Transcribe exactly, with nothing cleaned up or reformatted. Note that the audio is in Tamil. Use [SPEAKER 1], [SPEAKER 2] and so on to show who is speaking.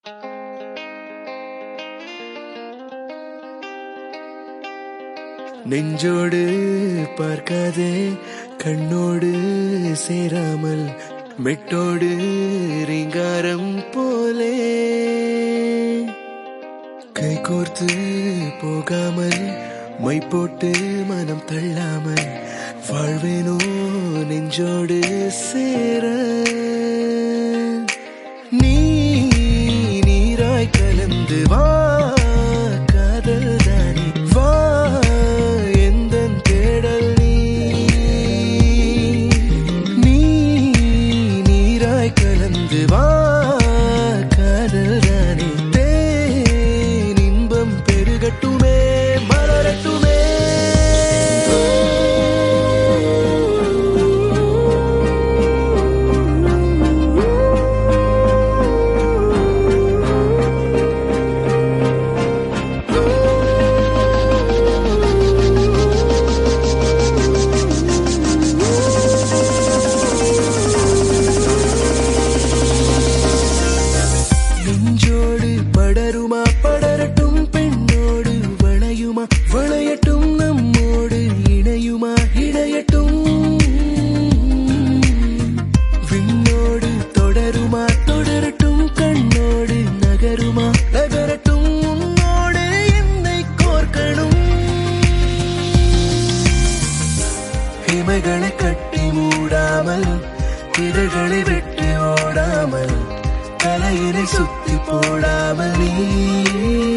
[SPEAKER 1] நெஞ்சோடு பார்க்காதே கண்ணோடு சேராமல் மெட்டோடு ரீங்காரம் போலே கை கோர்த்து போகாமல் மை போட்டு மனம் தள்ளாமல் வாழ்வேனோ நெஞ்சோடு சேர நீ நீராய் கலந்து வா காதல் தானே வா எந்தன் தேடல் நீ நீ நீராய் கலந்து வா காதல் தானே தேன் இன்பம் பெருகட்டுமே மலரட்டுமே இமைகளை கட்டி மூடாமல் இதழ்களை விட்டு ஓடாமல் தலையினை சுத்தி போடாமல் நீ